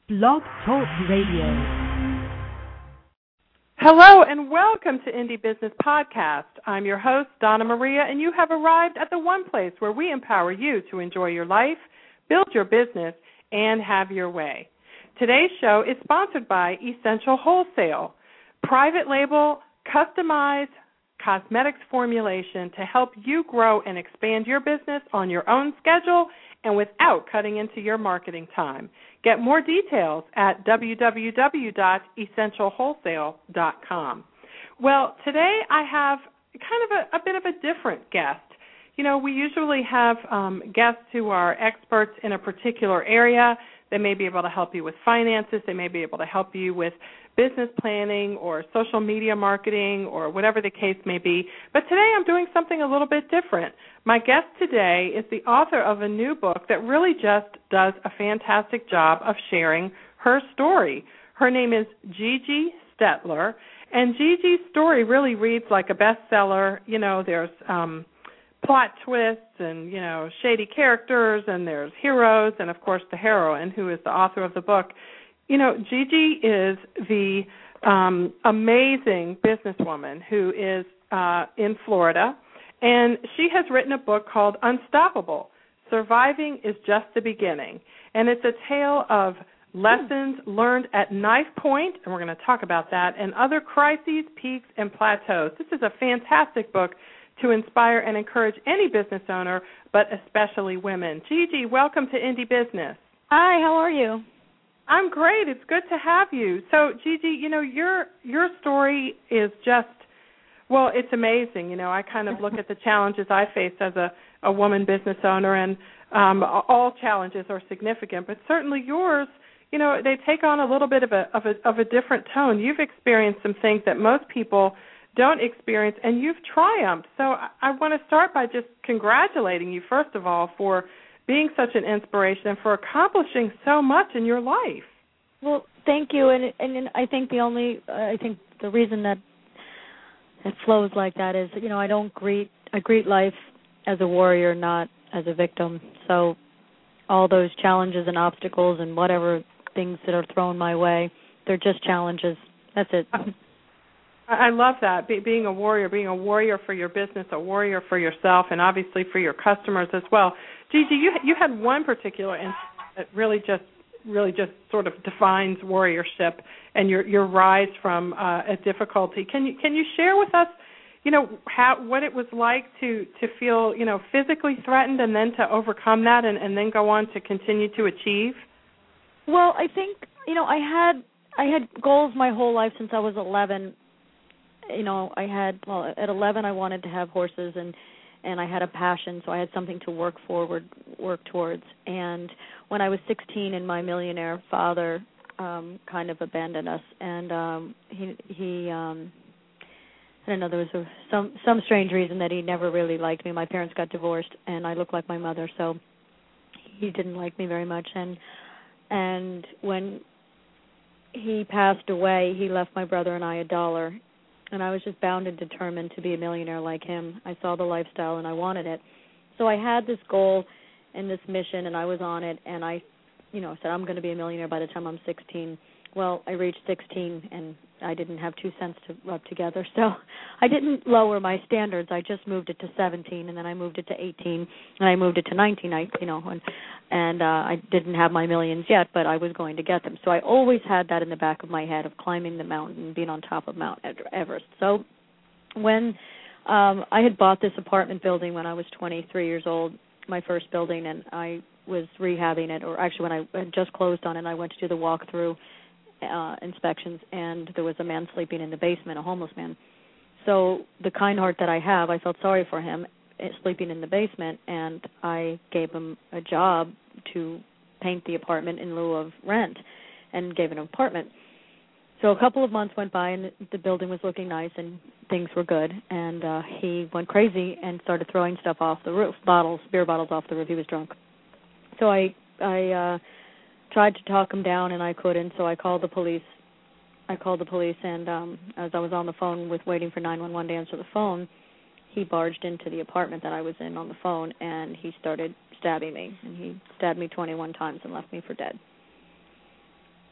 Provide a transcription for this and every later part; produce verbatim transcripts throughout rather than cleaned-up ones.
Blog Talk Radio. Hello and welcome to Indie Business Podcast. I'm your host, Donna Maria, and you have arrived at the one place where we empower you to enjoy your life, build your business, and have your way. Today's show is sponsored by Essential Wholesale, private label, customized cosmetics formulation to help you grow and expand your business on your own schedule and without cutting into your marketing time. Get more details at w w w dot essential wholesale dot com. Well, today I have kind of a, a bit of a different guest. You know, we usually have um, guests who are experts in a particular area. They may be able to help you with finances. They may be able to help you with business planning or social media marketing or whatever the case may be. But today I'm doing something a little bit different. My guest today is the author of a new book that really just does a fantastic job of sharing her story. Her name is Gigi Stetler, and Gigi's story really reads like a bestseller. You know, there's um, plot twists and, you know, shady characters, and there's heroes, and, of course, the heroine, who is the author of the book. You know, Gigi is the um, amazing businesswoman who is uh, in Florida, and she has written a book called Unstoppable, Surviving is Just the Beginning, and it's a tale of lessons learned at knife point, and we're going to talk about that, and other crises, peaks, and plateaus. This is a fantastic book to inspire and encourage any business owner, but especially women. Gigi, welcome to Indie Business. Hi, how are you? I'm great. It's good to have you. So, Gigi, you know, your your story is just, well, it's amazing. You know, I kind of look at the challenges I face as a, a woman business owner, and um, all challenges are significant, but certainly yours, you know, they take on a little bit of a, of a of a different tone. You've experienced some things that most people don't experience, and you've triumphed. So I, I want to start by just congratulating you, first of all, for being such an inspiration and for accomplishing so much in your life. Well, thank you, and and I think the only uh, I think the reason that it flows like that is, you know, I don't greet I greet life as a warrior, not as a victim. So all those challenges and obstacles and whatever things that are thrown my way, they're just challenges. That's it. I love that, Be, being a warrior, being a warrior for your business, a warrior for yourself, and obviously for your customers as well. Gigi, you you had one particular instance that really just really just sort of defines warriorship and your your rise from uh, a difficulty. Can you can you share with us, you know, how what it was like to to feel, you know, physically threatened and then to overcome that and, and then go on to continue to achieve? Well, I think, you know, I had I had goals my whole life since I was eleven. You know, I had, well, at eleven I wanted to have horses, and, and I had a passion, so I had something to work forward, work towards. And when I was sixteen and my millionaire father um, kind of abandoned us, and um, he, he um, I don't know, there was a, some, some strange reason that he never really liked me. My parents got divorced, and I looked like my mother, so he didn't like me very much. And and when he passed away, he left my brother and I a dollar. And I was just bound and determined to be a millionaire like him. I saw the lifestyle, and I wanted it. So I had this goal and this mission, and I was on it. And I, you know, said, I'm going to be a millionaire by the time I'm sixteen. Well, I reached sixteen, and I didn't have two cents to rub together. So I didn't lower my standards. I just moved it to seventeen, and then I moved it to eighteen, and I moved it to nineteen. I, you know, and, and uh, I didn't have my millions yet, but I was going to get them. So I always had that in the back of my head of climbing the mountain and being on top of Mount Everest. So when um, I had bought this apartment building when I was twenty-three years old, my first building, and I was rehabbing it, or actually when I had just closed on it, I went to do the walkthrough Uh, inspections, and there was a man sleeping in the basement, a homeless man. So the kind heart that I have, I felt sorry for him uh, sleeping in the basement, and I gave him a job to paint the apartment in lieu of rent and gave him an apartment. So a couple of months went by, and the building was looking nice, and things were good, and uh, he went crazy and started throwing stuff off the roof, bottles, beer bottles off the roof. He was drunk. So I, I, uh, tried to talk him down, and I couldn't, so I called the police. I called the police, and um, as I was on the phone with waiting for nine one one to answer the phone, he barged into the apartment that I was in on the phone, and he started stabbing me. And he stabbed me twenty-one times and left me for dead.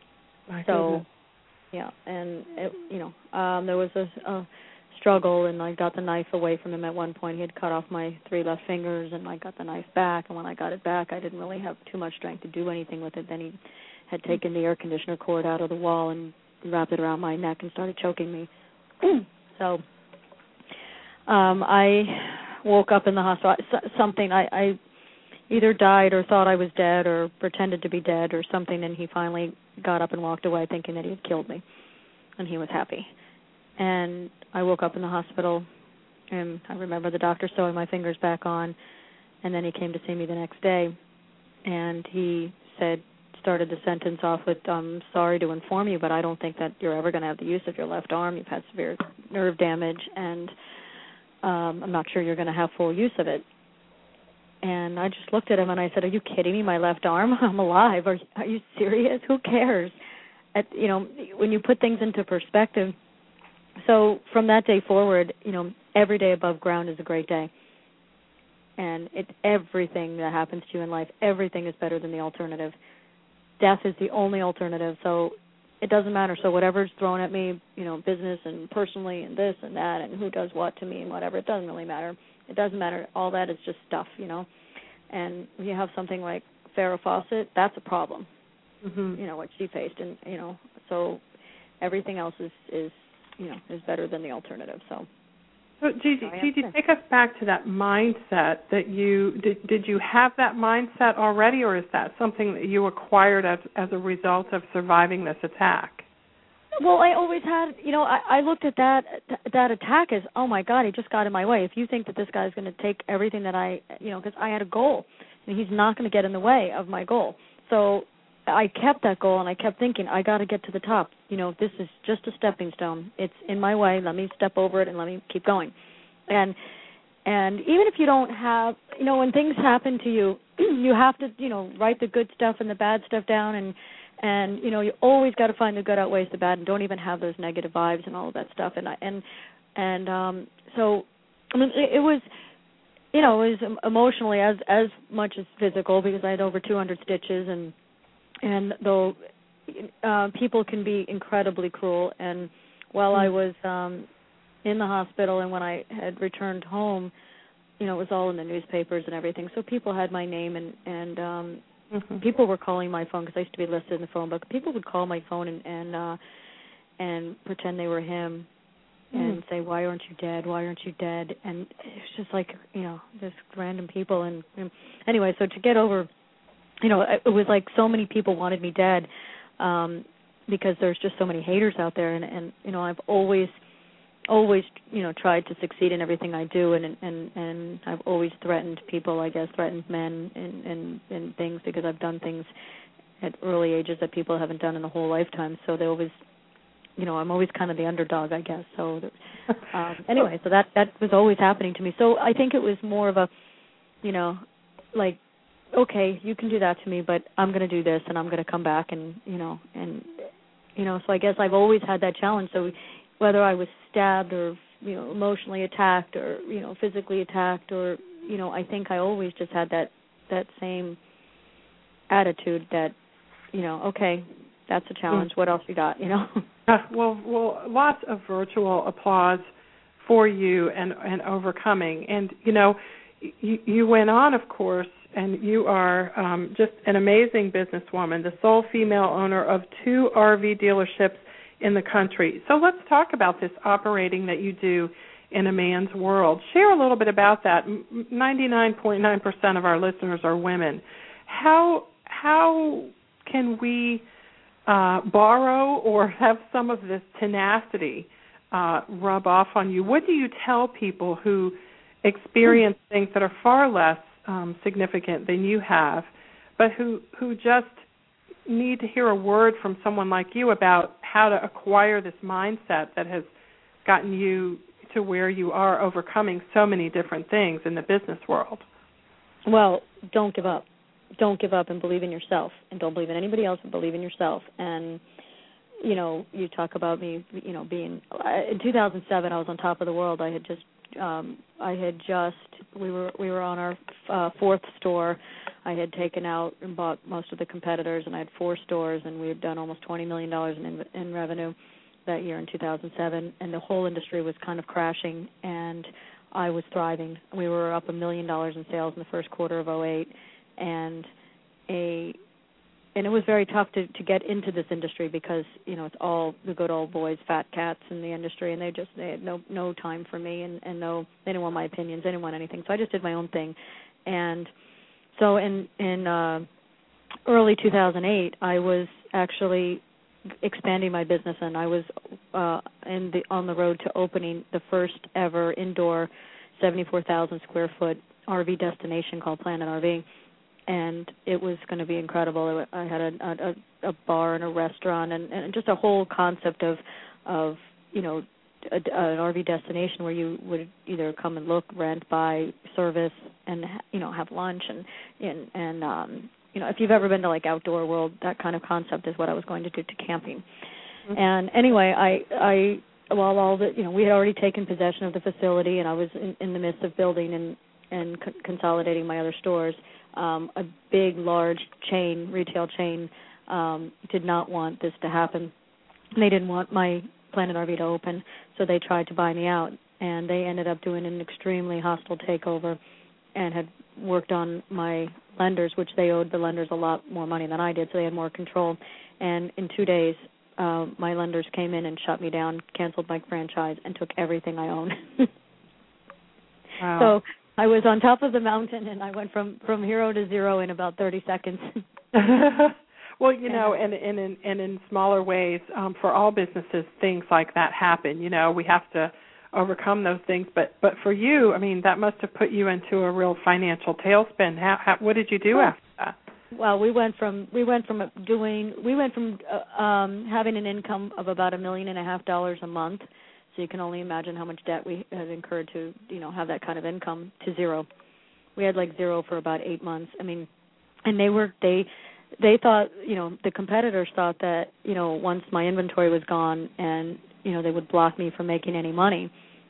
My so, goodness. yeah, and, it, you know, um, there was a, a struggle, and I got the knife away from him at one point. He had cut off my three left fingers, and I got the knife back, and when I got it back, I didn't really have too much strength to do anything with it. Then he had taken the air conditioner cord out of the wall and wrapped it around my neck and started choking me. So um, I woke up in the hospital. Something, I, I either died or thought I was dead or pretended to be dead or something, and he finally got up and walked away thinking that he had killed me, and he was happy. And I woke up in the hospital, and I remember the doctor sewing my fingers back on, and then he came to see me the next day, and he said, started the sentence off with, I'm sorry to inform you, but I don't think that you're ever going to have the use of your left arm. You've had severe nerve damage, and um, I'm not sure you're going to have full use of it. And I just looked at him, and I said, are you kidding me? My left arm? I'm alive. Are, are you serious? Who cares? At, you know, when you put things into perspective. So from that day forward, you know, every day above ground is a great day. And it, everything that happens to you in life, everything is better than the alternative. Death is the only alternative, so it doesn't matter. So whatever's thrown at me, you know, business and personally and this and that and who does what to me and whatever, it doesn't really matter. It doesn't matter. All that is just stuff, you know. And when you have something like Farrah Fawcett, that's a problem, mm-hmm. you know, what she faced. And, you know, so everything else is, is you know, is better than the alternative. So, so Gigi, Gigi, take us back to that mindset that you, did, did you have that mindset already, or is that something that you acquired as, as a result of surviving this attack? Well, I always had, you know, I, I looked at that that attack as, oh, my God, he just got in my way. If you think that this guy's going to take everything that I, you know, because I had a goal, and he's not going to get in the way of my goal. So I kept that goal, and I kept thinking, I got to get to the top. You know, this is just a stepping stone. It's in my way. Let me step over it, and let me keep going. And and even if you don't have, you know, when things happen to you, you have to, you know, write the good stuff and the bad stuff down, and And, you know, you always got to find the good outweighs the bad, and don't even have those negative vibes and all of that stuff. And, and, and um, so, I mean, it, it was, you know, it was emotionally as as much as physical, because I had over two hundred stitches, and, and though uh, people can be incredibly cruel. And while I was um, in the hospital and when I had returned home, you know, it was all in the newspapers and everything. So people had my name, and, and um Mm-hmm. people were calling my phone, because I used to be listed in the phone book. People would call my phone and and, uh, and pretend they were him, mm. and say, "Why aren't you dead? Why aren't you dead?" And it's just like, you know, just random people. And, and anyway, so to get over, you know, it was like so many people wanted me dead, um, because there's just so many haters out there. And, and you know, I've always. always, you know, tried to succeed in everything I do, and and and I've always threatened people, I guess, threatened men and, and, and things, because I've done things at early ages that people haven't done in a whole lifetime. So they always, you know, I'm always kind of the underdog, I guess. So um, anyway, so that that was always happening to me. So I think it was more of a, you know, like, okay, you can do that to me, but I'm going to do this, and I'm going to come back, and, you know, and, you know, so I guess I've always had that challenge. So whether I was stabbed or, you know, emotionally attacked or, you know, physically attacked, or, you know, I think I always just had that, that same attitude that, you know, okay, that's a challenge. Mm. What else you got, you know? Uh, well, well, lots of virtual applause for you and, and overcoming. And, you know, you, you went on, of course, and you are um, just an amazing businesswoman, the sole female owner of two R V dealerships in the country. So let's talk about this operating that you do in a man's world. Share a little bit about that. ninety-nine point nine percent of our listeners are women. How how can we uh, borrow or have some of this tenacity uh, rub off on you? What do you tell people who experience things that are far less um, significant than you have, but who, who just need to hear a word from someone like you about how to acquire this mindset that has gotten you to where you are, overcoming so many different things in the business world? Well, don't give up. Don't give up, and believe in yourself, and don't believe in anybody else, but believe in yourself. And, you know, you talk about me, you know, being, in two thousand seven, I was on top of the world. I had just Um, I had just we were we were on our uh, fourth store. I had taken out and bought most of the competitors, and I had four stores, and we had done almost twenty million dollars in, in revenue that year in two thousand seven, and the whole industry was kind of crashing, and I was thriving. We were up a million dollars in sales in the first quarter of oh eight, and a and it was very tough to, to get into this industry because, you know, it's all the good old boys, fat cats in the industry, and they just they had no no time for me, and, and no they didn't want my opinions, they didn't want anything. So I just did my own thing. And so in in uh, early two thousand eight, I was actually expanding my business, and I was uh, in the on the road to opening the first ever indoor seventy-four thousand square foot R V destination called Planet R V, and it was going to be incredible. I had a, a, a bar and a restaurant, and, and just a whole concept of of you know a, an R V destination where you would either come and look, rent, buy, service, and you know have lunch and and and um, you know, if you've ever been to like Outdoor World, that kind of concept is what I was going to do to camping. Mm-hmm. And anyway, I, I, while all the, you know, we had already taken possession of the facility, and I was in, in the midst of building and and co- consolidating my other stores. Um, a big, large chain, retail chain, um, did not want this to happen. They didn't want my Planet R V to open, so they tried to buy me out, and they ended up doing an extremely hostile takeover, and had worked on my lenders, which they owed the lenders a lot more money than I did, so they had more control. And in two days, uh, my lenders came in and shut me down, canceled my franchise, and took everything I own. Wow. So I was on top of the mountain, and I went from, from hero to zero in about thirty seconds. Well, you know, and, and, and, and in smaller ways, um, for all businesses, things like that happen. You know, we have to overcome those things. But but for you, I mean, that must have put you into a real financial tailspin. How, how what did you do well, after that? Well, we went from we went from doing we went from uh, um, having an income of about a million and a half dollars a month. So you can only imagine how much debt we had incurred to you know have that kind of income, to zero. We had like zero for about eight months. I mean, and they were they. They thought, you know, the competitors thought that, you know, once my inventory was gone and, you know, they would block me from making any money,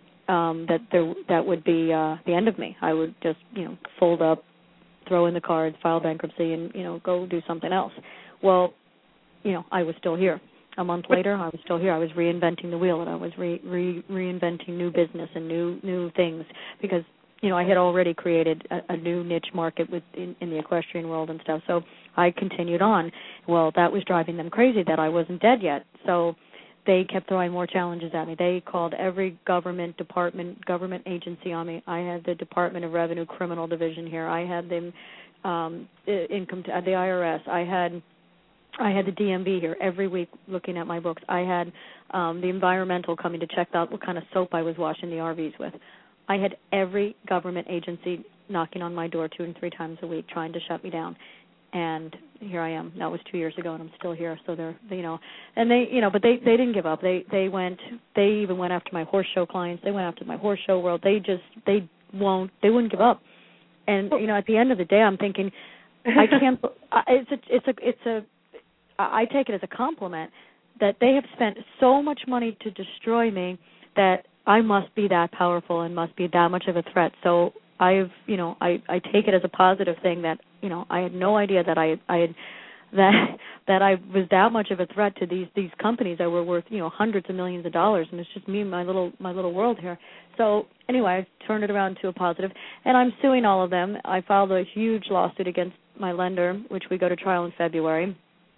um, that there that would be uh, the end of me. I would just, you know, fold up, throw in the cards, file bankruptcy, and, you know, go do something else. Well, you know, I was still here. A month later, I was still here. I was reinventing the wheel, and I was re, re, reinventing new business and new new things because, you know, I had already created a, a new niche market with in, in the equestrian world and stuff. So I continued on. Well, that was driving them crazy that I wasn't dead yet. So they kept throwing more challenges at me. They called every government department, government agency on me. I had the Department of Revenue Criminal Division here. I had them um, income to, the I R S. I had I had the D M V here every week looking at my books. I had um, the environmental coming to check out what kind of soap I was washing the R Vs with. I had every government agency knocking on my door two and three times a week trying to shut me down. And here I am. That was two years ago, and I'm still here. So they're, they, you know, and they, you know, but they, they didn't give up. They, they went. They even went after my horse show clients. They went after my horse show world. They just, they won't. They wouldn't give up. And you know, at the end of the day, I'm thinking, I can't. It's a, it's a, it's a. I take it as a compliment that they have spent so much money to destroy me that I must be that powerful and must be that much of a threat. So I've, you know, I, I take it as a positive thing that, you know, I had no idea that I, I had, that that I was that much of a threat to these these companies that were worth, you know, hundreds of millions of dollars, and it's just me and my little my little world here. So anyway, I turned it around to a positive, and I'm suing all of them. I filed a huge lawsuit against my lender, which we go to trial in February,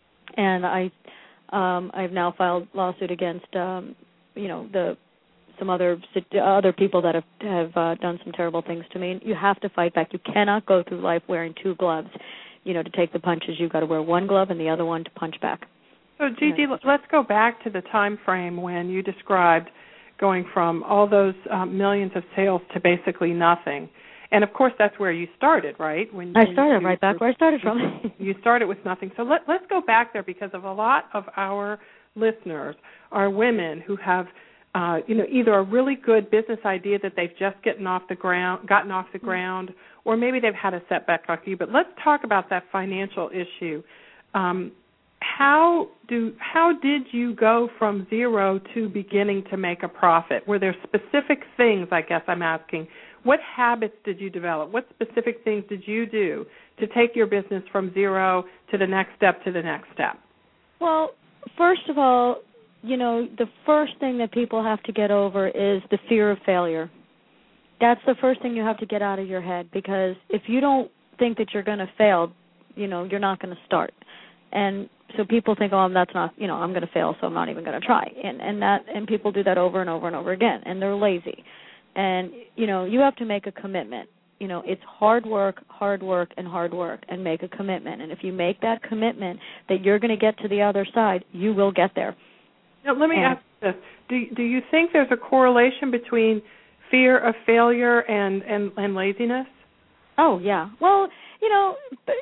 and I um, I've now filed lawsuit against, um, you know, the some other other people that have have uh, done some terrible things to me. You have to fight back. You cannot go through life wearing two gloves. You know, to take the punches, you've got to wear one glove and the other one to punch back. So, Gigi, yeah. let's go back to the time frame when you described going from all those um, millions of sales to basically nothing. And, of course, that's where you started, right? When I started you, right back where I started from. You started with nothing. So let, let's go back there, because of a lot of our listeners are women who have Uh, you know, either a really good business idea that they've just gotten off the ground, gotten off the ground, or maybe they've had a setback like you. But let's talk about that financial issue. Um, how do how did you go from zero to beginning to make a profit? Were there specific things, I guess I'm asking, what habits did you develop? What specific things did you do to take your business from zero to the next step to the next step? Well, first of all, you know, the first thing that people have to get over is the fear of failure. That's the first thing you have to get out of your head, because if you don't think that you're going to fail, you know, you're not going to start. And so people think, oh, that's not, you know, I'm going to fail, so I'm not even going to try. And and that and people do that over and over and over again, and they're lazy. And, you know, you have to make a commitment. You know, it's hard work, hard work, and hard work, and make a commitment. And if you make that commitment that you're going to get to the other side, you will get there. Now, let me and, ask this. Do, do you think there's a correlation between fear of failure and, and, and laziness? Oh, yeah. Well, you know,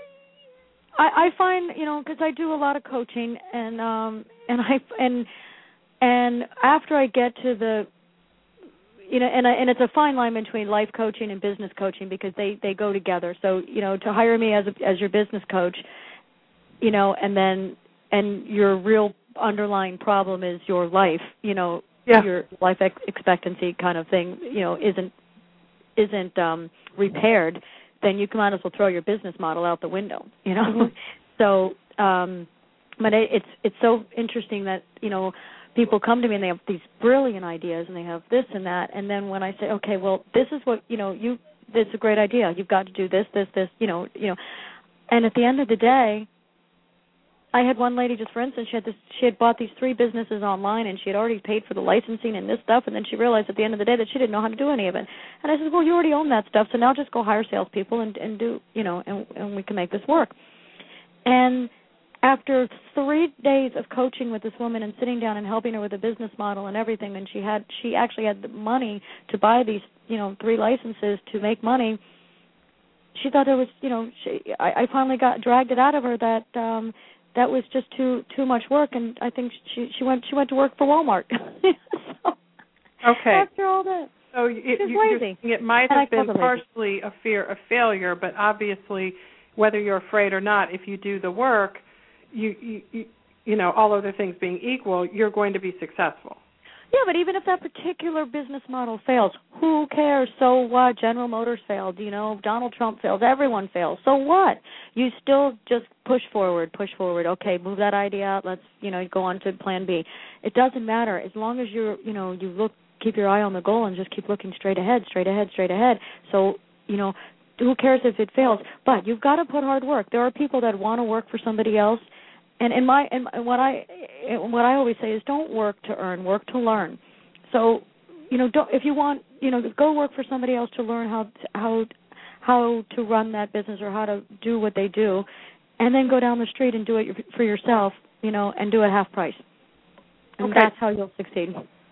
I, I find, you know, because I do a lot of coaching, and um, and I and and after I get to the, you know, and I, and it's a fine line between life coaching and business coaching, because they, they go together. So, you know, to hire me as a, as your business coach, you know, and then and your real underlying problem is your life, you know, yeah. your life ex- expectancy kind of thing, you know, isn't isn't um, repaired, then you might as well throw your business model out the window, you know. Mm-hmm. So, um, but it, it's it's so interesting that, you know, people come to me and they have these brilliant ideas and they have this and that, and then when I say, okay, well, this is what, you know, you, it's a great idea. You've got to do this, this, this, you know, you know, and at the end of the day, I had one lady, just for instance, she had this, she had bought these three businesses online, and she had already paid for the licensing and this stuff, and then she realized at the end of the day that she didn't know how to do any of it. And I said, well, you already own that stuff, so now just go hire salespeople and, and do, you know, and, and we can make this work. And after three days of coaching with this woman and sitting down and helping her with a business model and everything, and she had, she actually had the money to buy these, you know, three licenses to make money. She thought there was, you know, she, I, I finally got dragged it out of her that. Um, That was just too too much work, and I think she she went she went to work for Walmart. So, okay. After all that, so it, she's you, lazy. It might have been partially a fear of failure, but obviously, whether you're afraid or not, if you do the work, you you you, you know, all other things being equal, you're going to be successful. Yeah, but even if that particular business model fails, who cares? So what? General Motors failed, you know, Donald Trump fails, everyone fails. So what? You still just push forward, push forward. Okay, move that idea out. Let's, you know, go on to plan B. It doesn't matter. As long as you're, you know, you look, keep your eye on the goal and just keep looking straight ahead, straight ahead, straight ahead. So, you know, who cares if it fails? But you've got to put hard work. There are people that want to work for somebody else. And in my and what I what I always say is, don't work to earn, work to learn. So, you know, don't, if you want, you know, go work for somebody else to learn how to, how how to run that business or how to do what they do, and then go down the street and do it for yourself, you know, and do it half price. And okay. That's how you'll succeed.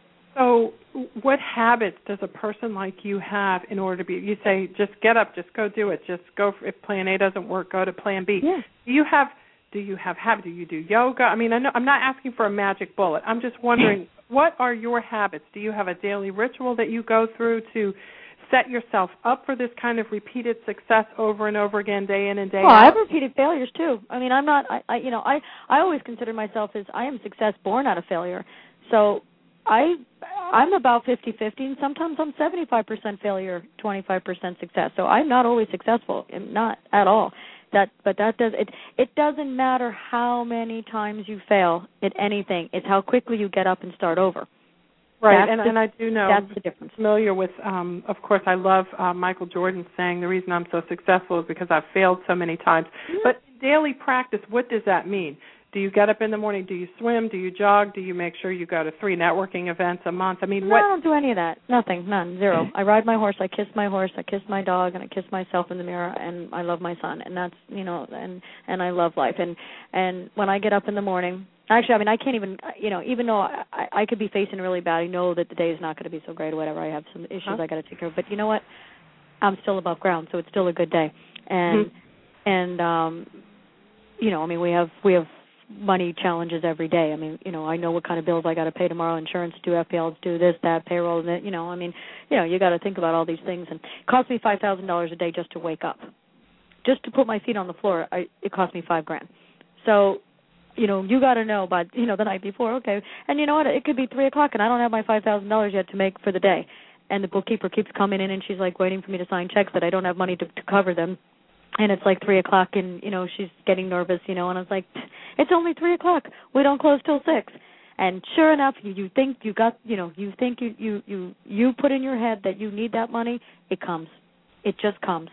So, what habits does a person like you have in order to be? You say, just get up, just go do it, just go. For, if Plan A doesn't work, go to Plan B. Yeah. Do you have Do you have habits? Do you do yoga? I mean, I know, I'm not asking for a magic bullet. I'm just wondering, what are your habits? Do you have a daily ritual that you go through to set yourself up for this kind of repeated success over and over again, day in and day well, out? Well, I've repeated failures too. I mean, I'm not. I, I, you know, I, I always consider myself as I am success born out of failure. So I, I'm about fifty-fifty, and sometimes I'm seventy-five percent failure, twenty-five percent success. So I'm not always successful, not at all. That, but that does it. It doesn't matter how many times you fail at anything. It's how quickly you get up and start over. Right, and, the, and I do know. That's the difference. I'm familiar with. Um, of course, I love uh, Michael Jordan saying the reason I'm so successful is because I've failed so many times. Mm-hmm. But daily practice, what does that mean? Do you get up in the morning? Do you swim? Do you jog? Do you make sure you go to three networking events a month? I mean, no, what? I don't do any of that. Nothing, none, zero. I ride my horse. I kiss my horse. I kiss my dog, and I kiss myself in the mirror. And I love my son, and that's, you know, and and I love life. And and when I get up in the morning, actually, I mean, I can't even, you know, even though I, I could be facing really bad, I know that the day is not going to be so great or whatever. I have some issues huh? I got to take care of. But you know what? I'm still above ground, so it's still a good day. And mm-hmm. and um, you know, I mean, we have we have. money challenges every day. I mean, you know, I know what kind of bills I got to pay tomorrow, insurance, do F P Ls, do this, that, payroll, that, you know, I mean, you know, you got to think about all these things. And it costs me five thousand dollars a day just to wake up. Just to put my feet on the floor, I, it cost me five grand. So, you know, you got to know by, you know, the night before, okay. And you know what? It could be three o'clock, and I don't have my five thousand dollars yet to make for the day. And the bookkeeper keeps coming in, and she's, like, waiting for me to sign checks that I don't have money to, to cover them. And it's, like, three o'clock, and, you know, she's getting nervous, you know, and I was like, it's only three o'clock. We don't close till six. And sure enough, you, you think you got, you know, you think you, you, you, you put in your head that you need that money, it comes. It just comes.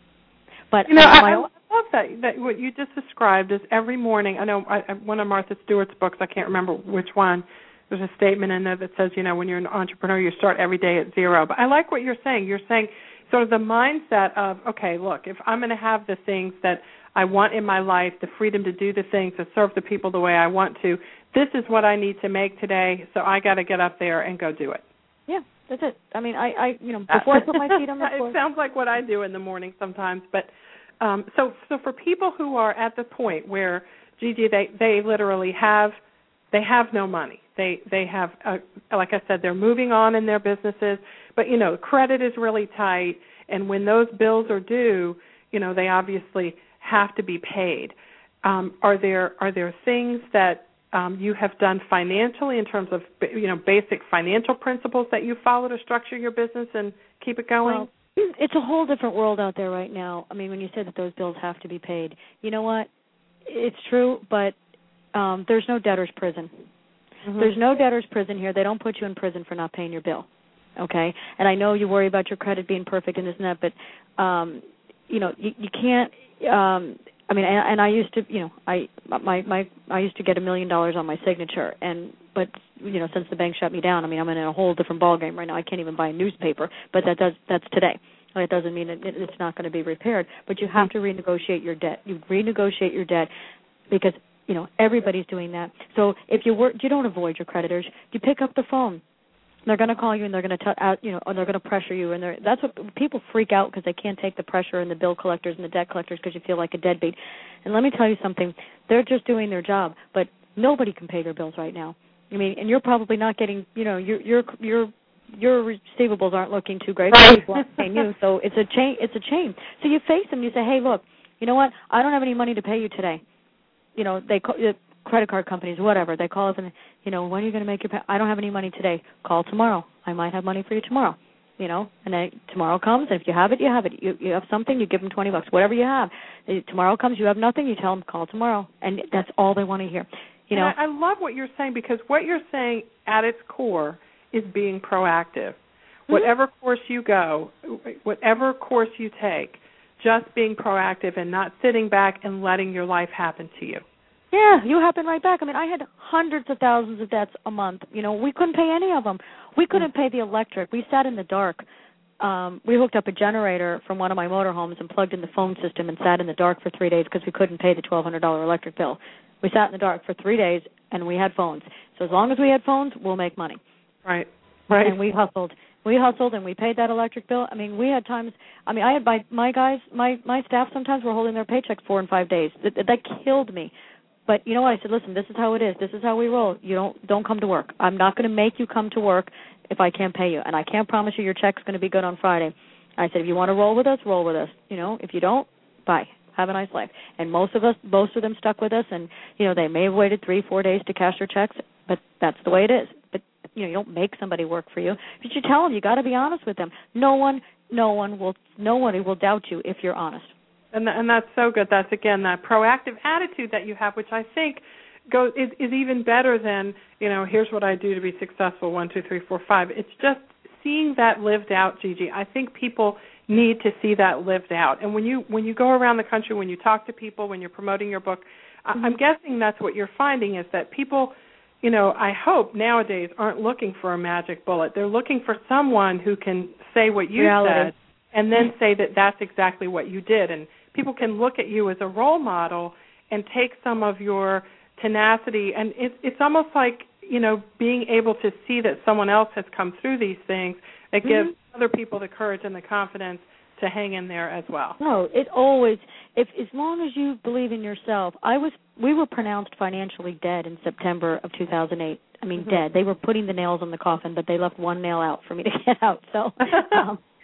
But you know, I, my, I love that, that what you just described is every morning. I know I, one of Martha Stewart's books, I can't remember which one, there's a statement in there that says, you know, when you're an entrepreneur, you start every day at zero. But I like what you're saying. You're saying sort of the mindset of, okay, look, if I'm going to have the things that I want in my life, the freedom to do the things, to serve the people the way I want to, this is what I need to make today, so I got to get up there and go do it. Yeah, that's it. I mean, I, I you know, before I put my feet on the floor. It sounds like what I do in the morning sometimes. But um, so so for people who are at the point where, Gigi, they, they literally have, they have no money. They they have, uh, like I said, they're moving on in their businesses, but, you know, credit is really tight, and when those bills are due, you know, they obviously have to be paid. Um, are there are there things that um, you have done financially in terms of, you know, basic financial principles that you follow to structure your business and keep it going? Well, it's a whole different world out there right now. I mean, when you say that those bills have to be paid, you know what? It's true, but um, there's no debtor's prison. Mm-hmm. There's no debtor's prison here. They don't put you in prison for not paying your bill, okay? And I know you worry about your credit being perfect and this and that, but, um, you know, you, you can't um, – I mean, and, and I used to, you know, I my my I used to get a million dollars on my signature, and but you know, since the bank shut me down, I mean, I'm in a whole different ballgame right now. I can't even buy a newspaper, but that does that's today. It doesn't mean that it's not going to be repaired, but you have to renegotiate your debt. You renegotiate your debt because you know everybody's doing that. So if you work, you don't avoid your creditors. You pick up the phone. They're going to call you and they're going to, t- out, you know, or they're going to pressure you, and they're, that's what people freak out because they can't take the pressure and the bill collectors and the debt collectors because you feel like a deadbeat. And let me tell you something, they're just doing their job, but nobody can pay their bills right now. I mean, and you're probably not getting, you know, your your your your receivables aren't looking too great. Right. People aren't paying you, so it's a chain. It's a chain. So you face them. You say, hey, look, you know what? I don't have any money to pay you today. You know, they call, uh, credit card companies, whatever. They call us and, you know, when are you going to make your pay? I don't have any money today. Call tomorrow. I might have money for you tomorrow. You know, and then tomorrow comes, and if you have it, you have it. You you have something, you give them twenty bucks, whatever you have. Tomorrow comes, you have nothing, you tell them, call tomorrow. And that's all they want to hear. You know, and I, I love what you're saying, because what you're saying at its core is being proactive. Mm-hmm. Whatever course you go, whatever course you take, just being proactive and not sitting back and letting your life happen to you. Yeah, you happen right back. I mean, I had hundreds of thousands of debts a month. You know, we couldn't pay any of them. We couldn't pay the electric. We sat in the dark. Um, we hooked up a generator from one of my motorhomes and plugged in the phone system and sat in the dark for three days because we couldn't pay the twelve hundred dollars electric bill. We sat in the dark for three days, and we had phones. So as long as we had phones, we'll make money. Right, right. And we hustled. We hustled, and we paid that electric bill. I mean, we had times, I mean, I had my, my guys, my, my staff sometimes were holding their paychecks four and five days. That, that killed me. But you know what? I said, listen, this is how it is. This is how we roll. You don't don't come to work. I'm not going to make you come to work if I can't pay you. And I can't promise you your check's going to be good on Friday. I said, if you want to roll with us, roll with us. You know, if you don't, bye. Have a nice life. And most of us, most of them stuck with us. And, you know, they may have waited three, four days to cash their checks, but that's the way it is. But, you know, you don't make somebody work for you. But you tell them, you got to be honest with them. No one, no one will, no one will doubt you if you're honest. And and that's so good. That's, again, that proactive attitude that you have, which I think goes is, is even better than, you know, here's what I do to be successful, one, two, three, four, five. It's just seeing that lived out, Gigi. I think people need to see that lived out. And when you when you go around the country, when you talk to people, when you're promoting your book, mm-hmm. I'm guessing that's what you're finding is that people, you know, I hope nowadays aren't looking for a magic bullet. They're looking for someone who can say what you Reality. said and then say that that's exactly what you did. And people can look at you as a role model and take some of your tenacity. And it's, it's almost like, you know, being able to see that someone else has come through these things that gives mm-hmm. other people the courage and the confidence to hang in there as well. No, it always, if as long as you believe in yourself. I was, we were pronounced financially dead in September of two thousand eight. I mean, mm-hmm. dead. They were putting the nails on the coffin, but they left one nail out for me to get out. So, um,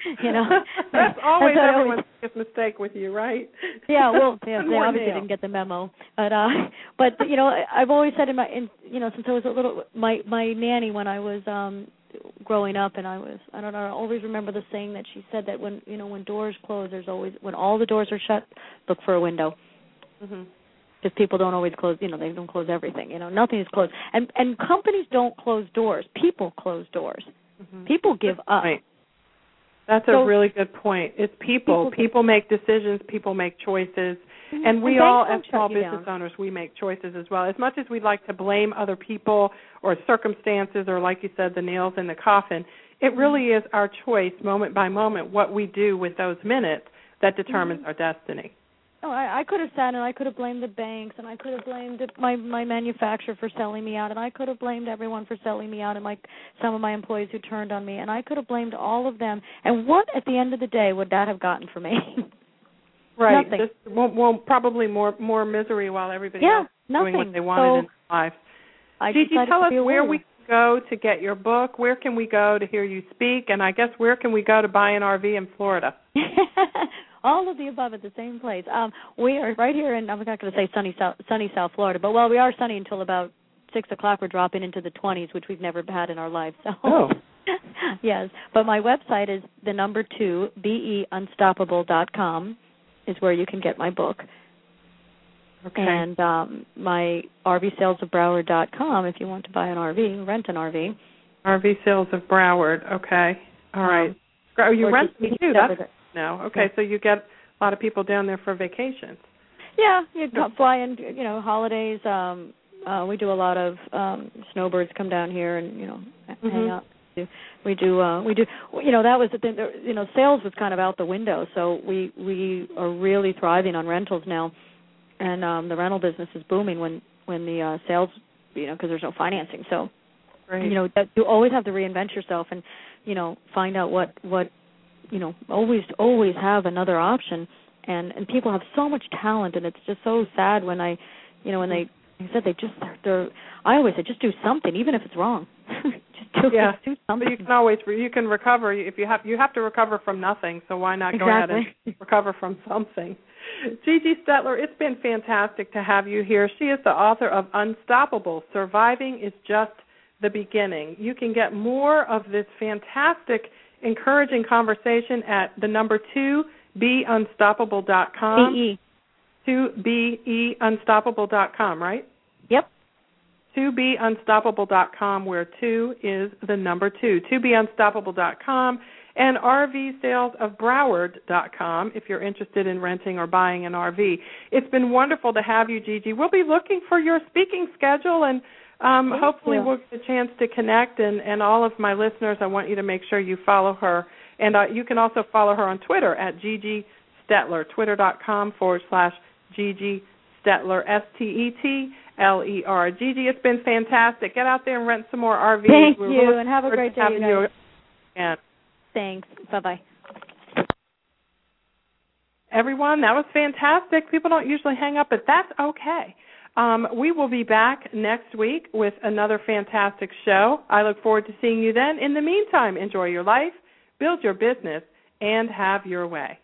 You know, that's always that's everyone's always, biggest mistake with you, right? Yeah, well, yeah, they More obviously nail. didn't get the memo, but uh, but you know, I've always said in my, in, you know, since I was a little, my my nanny when I was um growing up, and I was, I don't know, I always remember the saying that she said that when you know when doors close, there's always when all the doors are shut, look for a window. Mm-hmm. Because people don't always close, you know, they don't close everything. You know, nothing is closed, and and companies don't close doors. People close doors. Mm-hmm. People give up. Right. That's so, a really good point. It's people. People, people make decisions. People make choices. And we and all, as shut small you business down. owners, we make choices as well. As much as we'd like to blame other people or circumstances or, like you said, the nails in the coffin, it really is our choice, moment by moment, what we do with those minutes that determines Mm-hmm. our destiny. Oh, I, I could have sat and I could have blamed the banks, and I could have blamed my my manufacturer for selling me out, and I could have blamed everyone for selling me out, and my some of my employees who turned on me, and I could have blamed all of them. And what, at the end of the day, would that have gotten for me? Right. Nothing. Just, well, well, probably more more misery while everybody yeah, else is nothing. doing what they wanted so in their life. I Gigi, decided tell to us be a where warrior. we can go to get your book. Where can we go to hear you speak? And I guess where can we go to buy an R V in Florida? All of the above at the same place. Um, we are right here in, I'm not going to say sunny South, sunny South Florida, but, well, we are sunny until about six o'clock. We're dropping into the twenties, which we've never had in our lives. So. Oh. Yes. But my website is the number two, B E unstoppable dot com is where you can get my book. Okay. And um, my R V sales of Broward dot com if you want to buy an R V, rent an R V. R V Sales of Broward. Okay. All right. Um, Oh, you or rent just- them too. That's no. Okay, yeah. So you get a lot of people down there for vacations. Yeah, you can fly in, you know, holidays. Um, uh, we do a lot of um, snowbirds come down here and, you know, mm-hmm. hang out. We do, uh, we do, you know, that was the thing, you know, sales was kind of out the window, so we, we are really thriving on rentals now, and um, the rental business is booming when, when the uh, sales, you know, because there's no financing. So, right. you know, that, you always have to reinvent yourself and, you know, find out what, what, you know, always, always have another option. And, and people have so much talent, and it's just so sad when I, you know, when they, like I said, they just, they're, they're I always say, just do something, even if it's wrong. just do, yeah. just do something. But you can always, you can recover if you have, you have to recover from nothing, so why not go exactly. ahead and recover from something? Gigi Stetler, it's been fantastic to have you here. She is the author of Unstoppable, Surviving is Just the Beginning. You can get more of this fantastic, encouraging conversation at the number two, be unstoppable dot com. B E. two B E unstoppable dot com, right? Yep. two be unstoppable dot com, where two is the number two. two be unstoppable dot com and R V sales of Broward dot com if you're interested in renting or buying an R V. It's been wonderful to have you, Gigi. We'll be looking for your speaking schedule, and um, hopefully you. we'll get a chance to connect. And, and all of my listeners, I want you to make sure you follow her. And uh, you can also follow her on Twitter at Gigi Stetler, twitter.com forward slash Gigi Stetler, S T E T L E R. Gigi, it's been fantastic. Get out there and rent some more R Vs. Thank We're you, and have a great day, you guys. You again. Thanks. Bye-bye. Everyone, that was fantastic. People don't usually hang up, but that's okay. Um, we will be back next week with another fantastic show. I look forward to seeing you then. In the meantime, enjoy your life, build your business, and have your way.